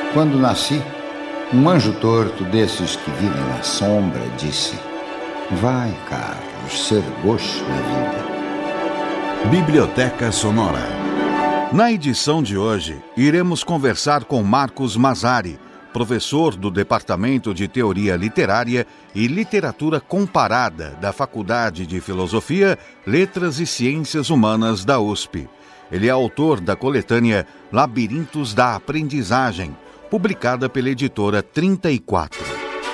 Quando nasci, um anjo torto desses que vivem na sombra disse: vai, Carlos, ser gosto na vida. Biblioteca Sonora. Na edição de hoje, iremos conversar com Marcos Mazzari, professor do Departamento de Teoria Literária e Literatura Comparada da Faculdade de Filosofia, Letras e Ciências Humanas da USP. Ele é autor da coletânea Labirintos da Aprendizagem, publicada pela editora 34.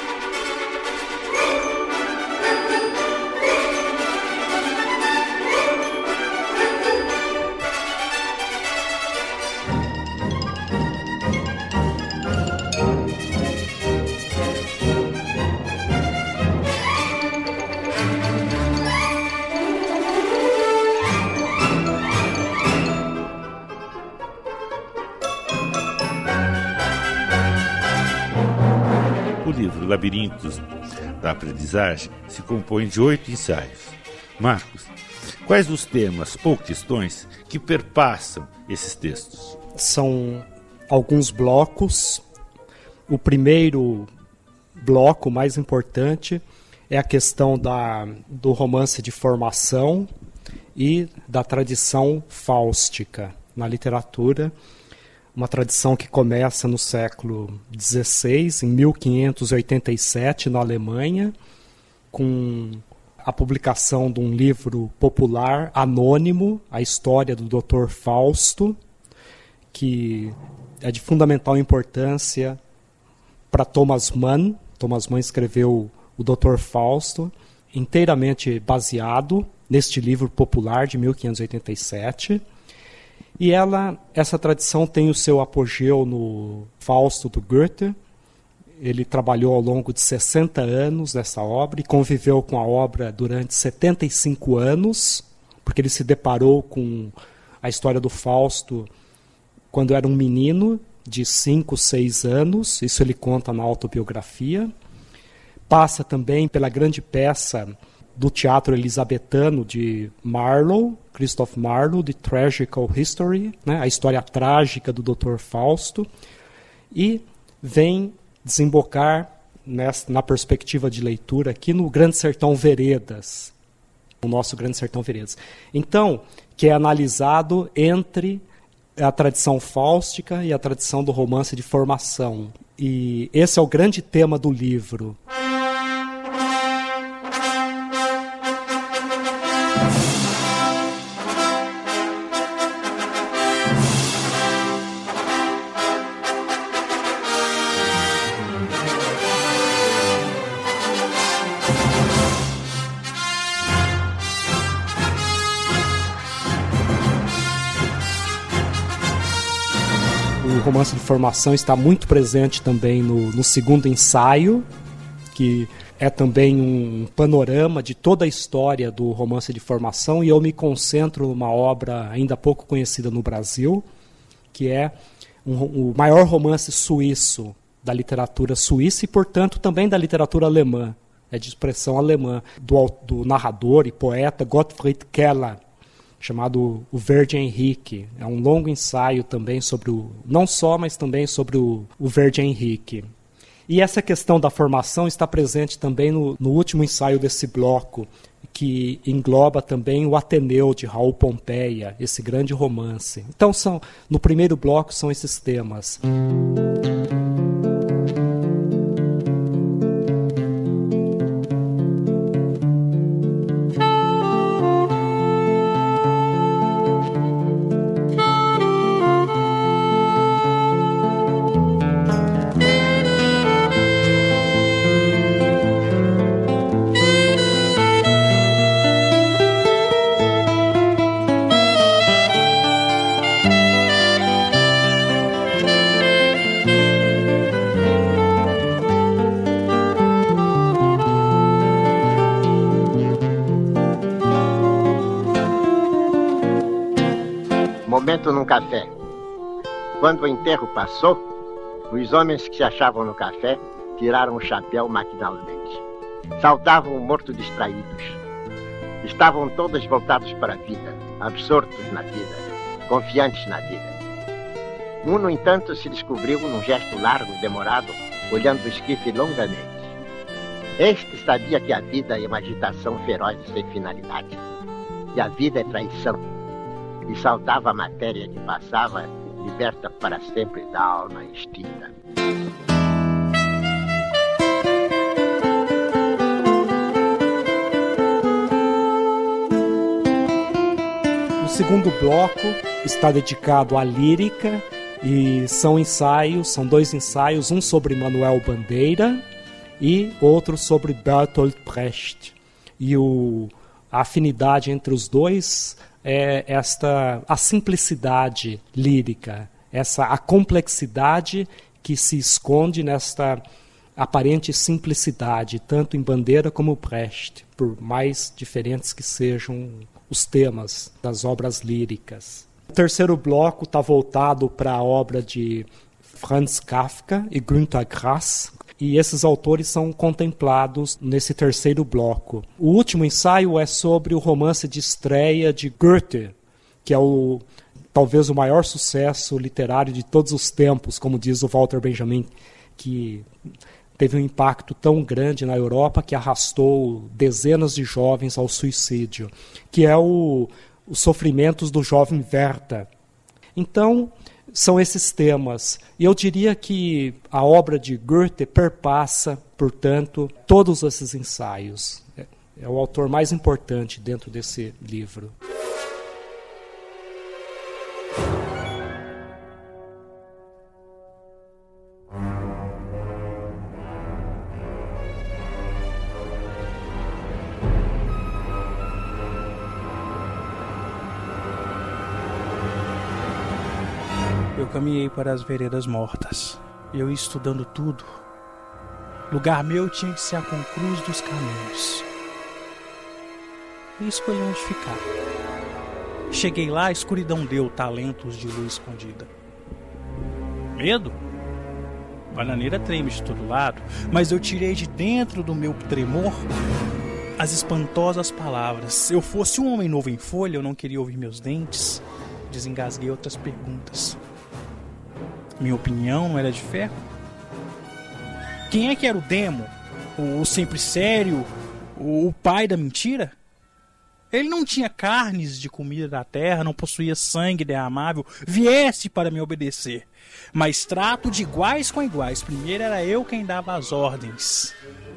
O livro Labirintos da Aprendizagem se compõe de 8 ensaios. Marcos, quais os temas ou questões que perpassam esses textos? São alguns blocos. O primeiro bloco, mais importante, é a questão do romance de formação e da tradição fáustica na literatura. Uma tradição que começa no século XVI, em 1587, na Alemanha, com a publicação de um livro popular anônimo, A História do Dr. Fausto, que é de fundamental importância para Thomas Mann. Thomas Mann escreveu o Dr. Fausto, inteiramente baseado neste livro popular de 1587. E essa tradição tem o seu apogeu no Fausto do Goethe. Ele trabalhou ao longo de 60 anos nessa obra e conviveu com a obra durante 75 anos, porque ele se deparou com a história do Fausto quando era um menino de 5, 6 anos. Isso ele conta na autobiografia. Passa também pela grande peça do teatro elisabetano de Marlowe, Christoph Marlowe, The Tragical History, né, a história trágica do Dr. Fausto, e vem desembocar na perspectiva de leitura aqui no Grande Sertão Veredas, o nosso Grande Sertão Veredas. Então, que é analisado entre a tradição fáustica e a tradição do romance de formação. E esse é o grande tema do livro. O romance de formação está muito presente também no segundo ensaio, que é também um panorama de toda a história do romance de formação, e eu me concentro numa obra ainda pouco conhecida no Brasil, que é o maior romance suíço da literatura suíça e, portanto, também da literatura alemã, é de expressão alemã, do narrador e poeta Gottfried Keller, chamado O Verde Henrique. É um longo ensaio também sobre não só, mas também sobre o Verde Henrique. E essa questão da formação está presente também no último ensaio desse bloco, que engloba também o Ateneu, de Raul Pompeia, esse grande romance. Então, no primeiro bloco são esses temas. Momento num café. Quando o enterro passou, os homens que se achavam no café tiraram o chapéu maquinalmente. Saudavam o morto distraídos. Estavam todos voltados para a vida, absortos na vida, confiantes na vida. No entanto, se descobriu num gesto largo e demorado, olhando o esquife longamente. Este sabia que a vida é uma agitação feroz e sem finalidade. E a vida é traição. E saudava a matéria que passava, liberta para sempre da alma extinta. O segundo bloco está dedicado à lírica e são dois ensaios, um sobre Manuel Bandeira e outro sobre Bertolt Brecht. E a afinidade entre os dois é a simplicidade lírica, a complexidade que se esconde nesta aparente simplicidade, tanto em Bandeira como Brecht, por mais diferentes que sejam os temas das obras líricas. O terceiro bloco está voltado para a obra de Franz Kafka e Günter Grass, e esses autores são contemplados nesse terceiro bloco. O último ensaio é sobre o romance de estreia de Goethe, que é talvez o maior sucesso literário de todos os tempos, como diz o Walter Benjamin, que teve um impacto tão grande na Europa que arrastou dezenas de jovens ao suicídio, que é os sofrimentos do jovem Werther. Então, são esses temas. E eu diria que a obra de Goethe perpassa, portanto, todos esses ensaios. É o autor mais importante dentro desse livro. Eu caminhei para as veredas mortas, eu ia estudando tudo. Lugar meu tinha de ser a concruz dos caminhos. E escolhi onde ficar. Cheguei lá, a escuridão deu talentos de luz escondida. Medo? Bananeira treme de todo lado, mas eu tirei de dentro do meu tremor as espantosas palavras. Se eu fosse um homem novo em folha, eu não queria ouvir meus dentes. Desengasguei outras perguntas. Minha opinião não era de ferro? Quem é que era o demo? O sempre sério? O pai da mentira? Ele não tinha carnes de comida da terra, não possuía sangue derramável. Viesse para me obedecer. Mas trato de iguais com iguais. Primeiro era eu quem dava as ordens.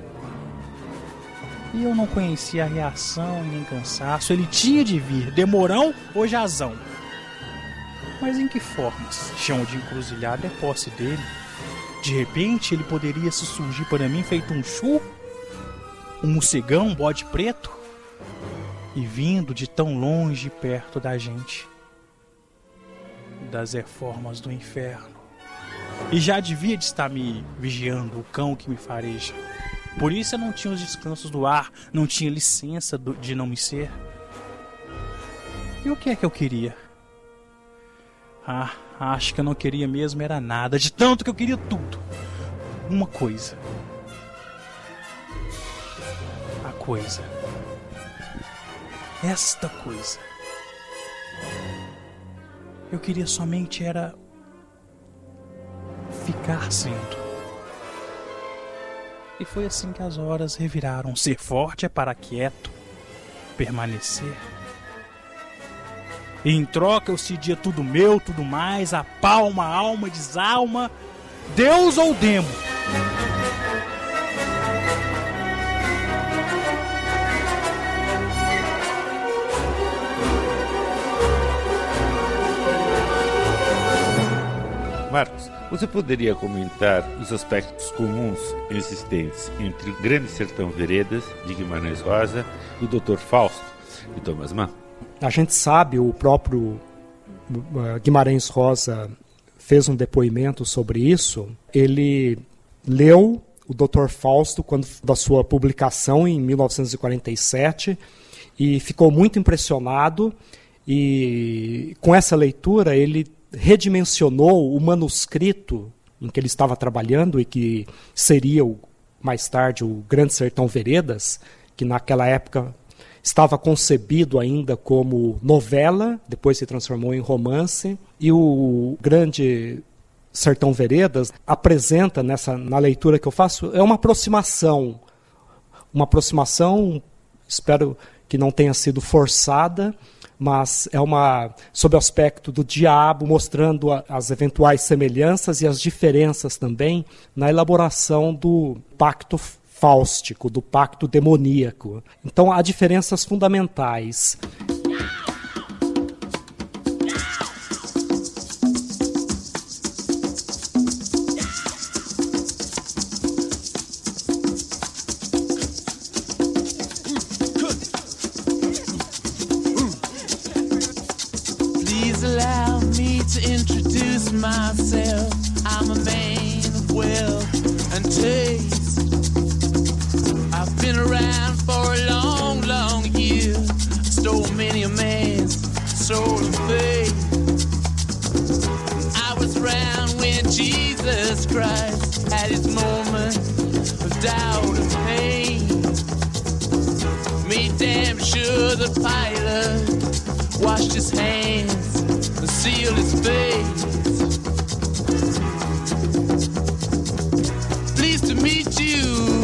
E eu não conhecia a reação e nem cansaço. Ele tinha de vir, demorão ou jazão. Mas em que formas? Chão de encruzilhada é posse dele. De repente ele poderia se surgir para mim feito um chu, um morcegão, um bode preto, e vindo de tão longe perto da gente, das reformas do inferno. E já devia de estar me vigiando, o cão que me fareja. Por isso eu não tinha os descansos do ar, não tinha licença de não me ser. E o que é que eu queria? Acho que eu não queria mesmo era nada, de tanto que eu queria tudo. Uma coisa. A coisa. Esta coisa. Eu queria somente era ficar sendo. E foi assim que as horas reviraram. Ser forte é para quieto, permanecer. E em troca eu cedia tudo meu, tudo mais, a palma, a alma, desalma, Deus ou demo. Marcos, você poderia comentar os aspectos comuns existentes entre o Grande Sertão Veredas, de Guimarães Rosa, e o Dr. Fausto, de Thomas Mann? A gente sabe, o próprio Guimarães Rosa fez um depoimento sobre isso. Ele leu o Dr. Fausto da sua publicação em 1947 e ficou muito impressionado, e com essa leitura ele redimensionou o manuscrito em que ele estava trabalhando e que seria mais tarde o Grande Sertão Veredas, que naquela época estava concebido ainda como novela, depois se transformou em romance, e o Grande Sertão Veredas apresenta, na leitura que eu faço, é uma aproximação, espero que não tenha sido forçada, mas é sob o aspecto do diabo, mostrando as eventuais semelhanças e as diferenças também na elaboração do pacto fáustico, do pacto demoníaco. Então há diferenças fundamentais. Please allow me to introduce myself. I'm a man of wealth and taste. I've been around for a long, long year. Stole many a man's soul of faith. I was around when Jesus Christ had his moment of doubt and pain. Made damn sure the Pilate washed his hands and sealed his face. Pleased to meet you.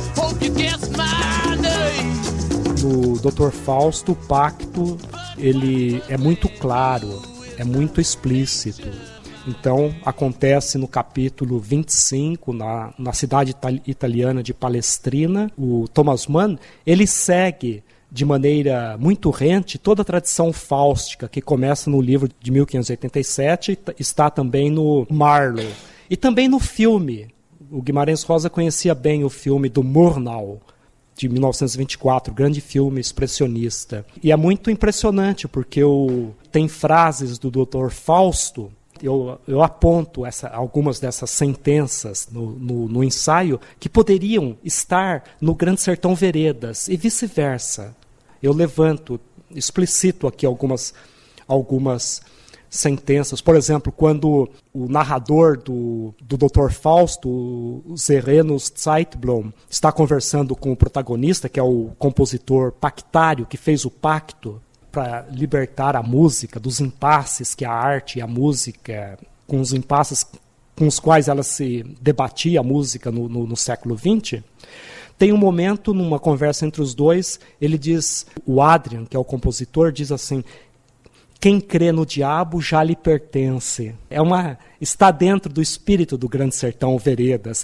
No Dr. Fausto, o pacto ele é muito claro, é muito explícito. Então, acontece no capítulo 25, na cidade italiana de Palestrina. O Thomas Mann, ele segue de maneira muito rente toda a tradição fáustica que começa no livro de 1587, está também no Marlowe e também no filme. O Guimarães Rosa conhecia bem o filme do Murnau, de 1924, grande filme expressionista. E é muito impressionante, porque tem frases do Dr. Fausto, eu aponto algumas dessas sentenças no ensaio, que poderiam estar no Grande Sertão Veredas, e vice-versa. Eu explicito aqui algumas sentenças. Por exemplo, quando o narrador do Dr. Fausto, o Serenus Zeitblom, está conversando com o protagonista, que é o compositor pactário que fez o pacto para libertar a música dos impasses que a arte e a música, com os impasses com os quais ela se debatia, a música no século XX. Tem um momento, numa conversa entre os dois, ele diz, o Adrian, que é o compositor, diz assim: quem crê no diabo já lhe pertence. Está dentro do espírito do Grande Sertão Veredas.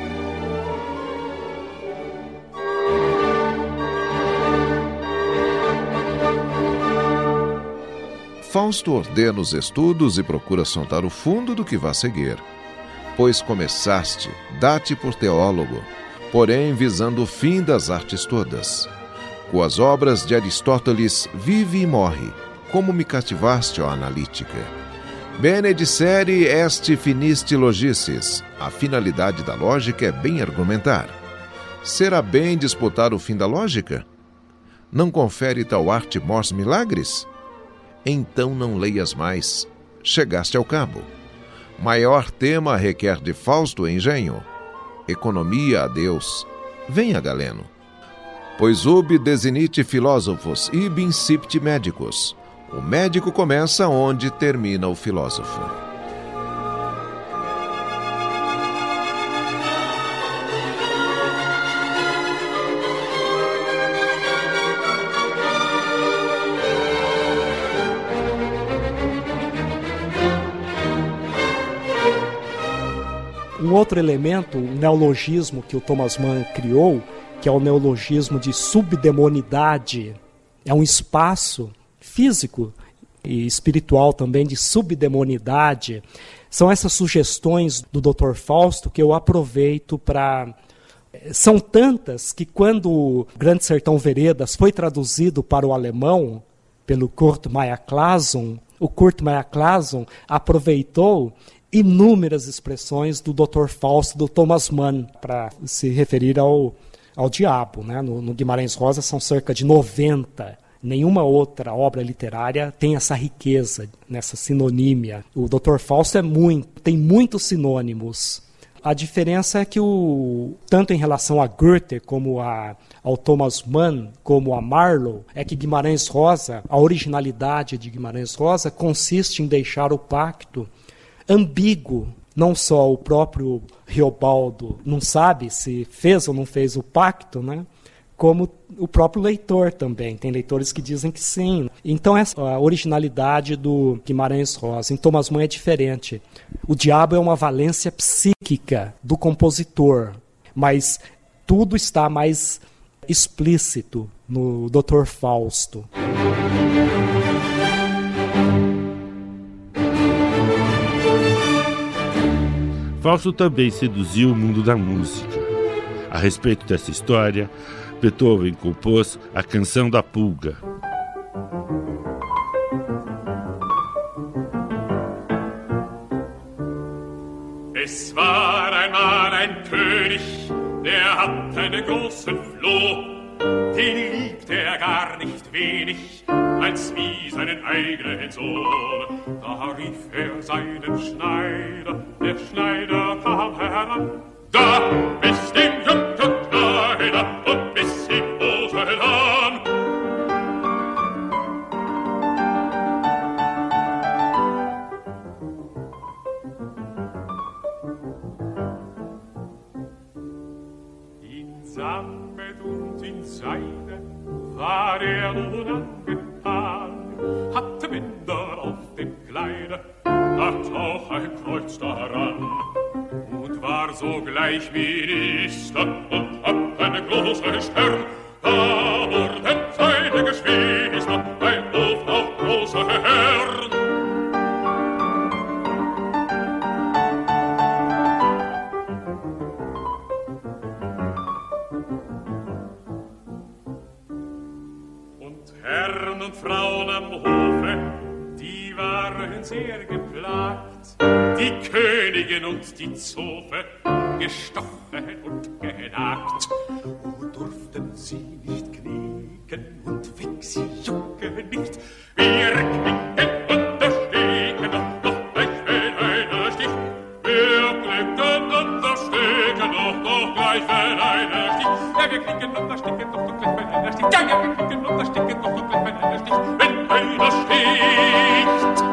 Fausto ordena os estudos e procura sondar o fundo do que vai seguir. Pois começaste, dá-te por teólogo, porém visando o fim das artes todas. Com as obras de Aristóteles vive e morre, como me cativaste, ó analítica. Bene dicere est finisti logices. A finalidade da lógica é bem argumentar. Será bem disputar o fim da lógica? Não confere tal arte mors milagres? Então não leias mais. Chegaste ao cabo. Maior tema requer de Fausto engenho. Economia a Deus. Venha, Galeno. Pois ubi desinite filósofos, ibi incipit médicos. O médico começa onde termina o filósofo. Um outro elemento, um neologismo que o Thomas Mann criou, que é o neologismo de subdemonidade, é um espaço físico e espiritual também de subdemonidade. São essas sugestões do Dr. Fausto que eu aproveito para... São tantas que quando o Grande Sertão Veredas foi traduzido para o alemão pelo Kurt Meyer-Clason, o Kurt Meyer-Clason aproveitou inúmeras expressões do Dr. Fausto, do Thomas Mann, para se referir ao diabo, né? No Guimarães Rosa são cerca de 90. Nenhuma outra obra literária tem essa riqueza, nessa sinonímia. O Dr. Fausto tem muitos sinônimos. A diferença é que, tanto em relação a Goethe, como ao Thomas Mann, como a Marlowe, é que Guimarães Rosa, a originalidade de Guimarães Rosa, consiste em deixar o pacto ambíguo. Não só o próprio Riobaldo não sabe se fez ou não fez o pacto, né? Como o próprio leitor também. Tem leitores que dizem que sim. Então, essa é a originalidade do Guimarães Rosa. Em Thomas Mann é diferente. O diabo é uma valência psíquica do compositor, mas tudo está mais explícito no Dr. Fausto. Fausto também seduziu o mundo da música. A respeito dessa história, Beethoven compôs a Canção da Pulga. Es war einmal ein König, der hat einen großen Floh. Den liebte er gar nicht wenig, als wie seinen eigenen Sohn. Da rief er seinen Schneider, der Schneider kam heran. Da bist dem Jungen Kleider und bis ihm Hosen an. In Sammet und in Seide war er nun angetan, hatte Bänder auf dem Kleide, hat auch ein Kreuz daran. Und war sogleich Minister und hat einen großen Stern. Da wurden seine Geschwister bei Hof auch große Herren. Und Herren und Frauen am Hofe, die waren sehr geplagt. Die Königin und die Zofe, gestochen und genagt. O durften sie nicht knicken und weg sie jucken nicht. Wir knicken und ersticken, doch gleich wenn einer sticht. Wir knicken und ersticken, doch gleich wenn einer sticht. Ja, wir knicken und ersticken, doch gleich wenn einer sticht. Ja, wir knicken und ersticken, doch gleich wenn einer sticht. Wenn einer sticht.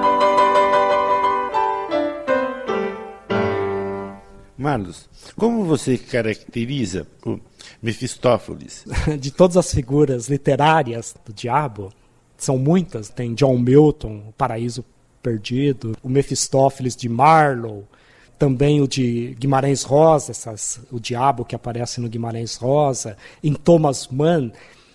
Marlos, como você caracteriza o Mefistófeles? De todas as figuras literárias do diabo, são muitas, tem John Milton, O Paraíso Perdido, o Mefistófeles de Marlowe, também o de Guimarães Rosa, o diabo que aparece no Guimarães Rosa, em Thomas Mann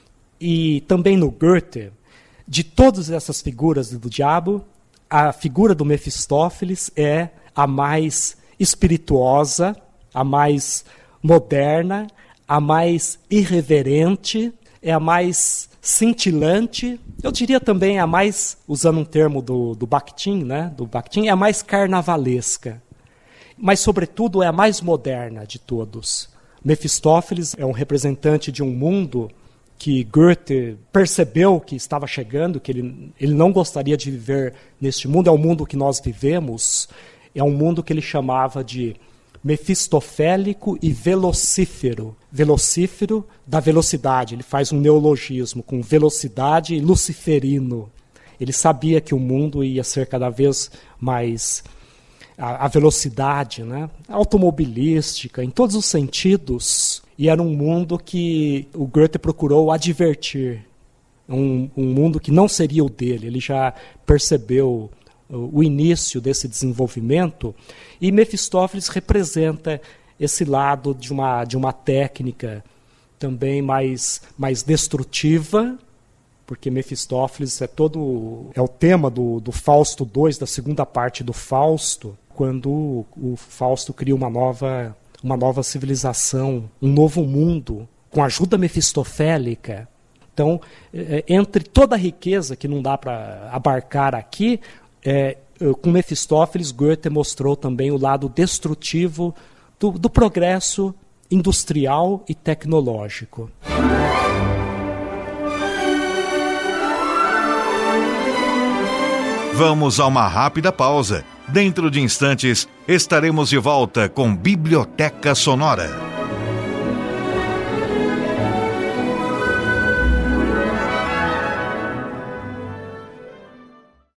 e também no Goethe. De todas essas figuras do diabo, a figura do Mefistófeles é a mais espirituosa, a mais moderna, a mais irreverente, é a mais cintilante, eu diria também a mais, usando um termo do Bakhtin, né, é a mais carnavalesca, mas sobretudo é a mais moderna de todos. Mefistófeles é um representante de um mundo que Goethe percebeu que estava chegando, que ele não gostaria de viver neste mundo, é o mundo que nós vivemos. É um mundo que ele chamava de mefistofélico e velocífero. Velocífero da velocidade. Ele faz um neologismo com velocidade e luciferino. Ele sabia que o mundo ia ser cada vez mais a velocidade, né? Automobilística, em todos os sentidos. E era um mundo que o Goethe procurou advertir. Um mundo que não seria o dele. Ele já percebeu o início desse desenvolvimento, e Mefistófeles representa esse lado de uma técnica também mais destrutiva, porque Mefistófeles é o tema do Fausto II, da segunda parte do Fausto, quando o Fausto cria uma nova civilização, um novo mundo, com a ajuda mefistofélica. Então, entre toda a riqueza que não dá para abarcar aqui, com Mefistófeles, Goethe mostrou também o lado destrutivo do progresso industrial e tecnológico. Vamos a uma rápida pausa. Dentro de instantes, estaremos de volta com Biblioteca Sonora.